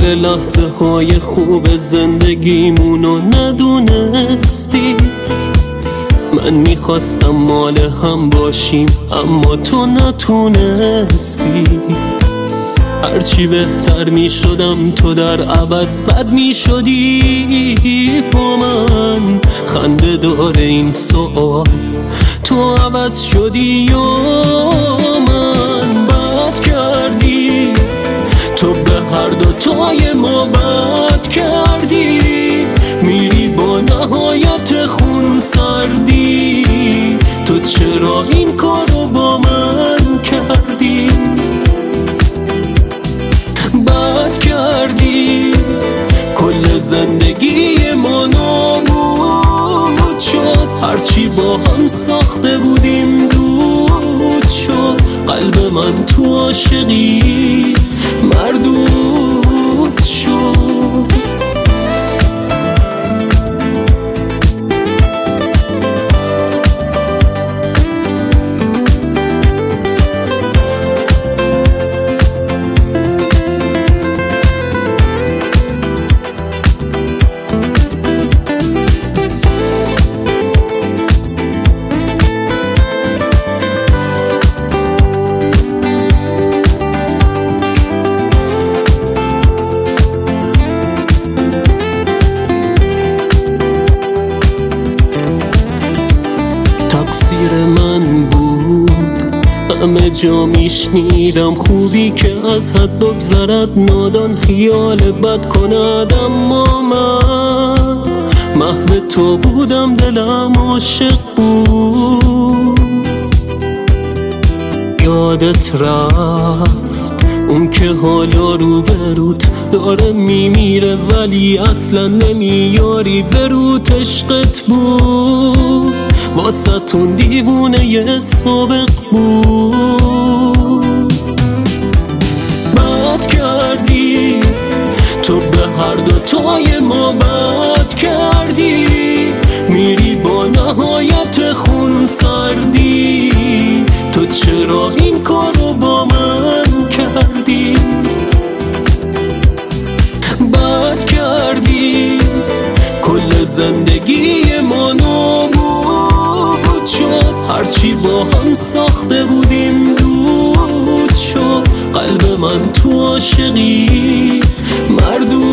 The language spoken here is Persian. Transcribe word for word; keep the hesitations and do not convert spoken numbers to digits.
حال لحظه های خوب زندگیمونو ندونستی. من میخواستم مال هم باشیم اما تو نتونستی. هرچی بهتر میشدم تو در عوض بد میشدی با من. خنده داره این سوال، تو عوض شدی یا من بد کردی؟ تو به هر دوتای ما بد کردی. میری با نهایت خون سردی. تو چرا این کارو با من کردی؟ بد کردی. کل زندگی ما نابود شد. هرچی با هم ساخته بودیم دود شد. قلب من تو عاشقی مردود شد. تقصیر من بود، همه جا میشنیدم خوبی که از حد بگذرد، نادان خیال بد کند. اما من محو تو بودم، دلم عاشق بود. یادت رفت اون که حالا روبروت داره میمیره ولی اصلا نمیاری بروت. عشقت بود واسه تون دیوونه یه سابق بود. بد کردی. تو به هر دوتای ما بد کردی. میری با نهایت خون سردی. تو چرا این کارو با من کردی؟ بد کردی. کل زندگی ما نابود شد. هرچی با هم ساخته بودیم دود شد. قلب من تو عاشقی مردود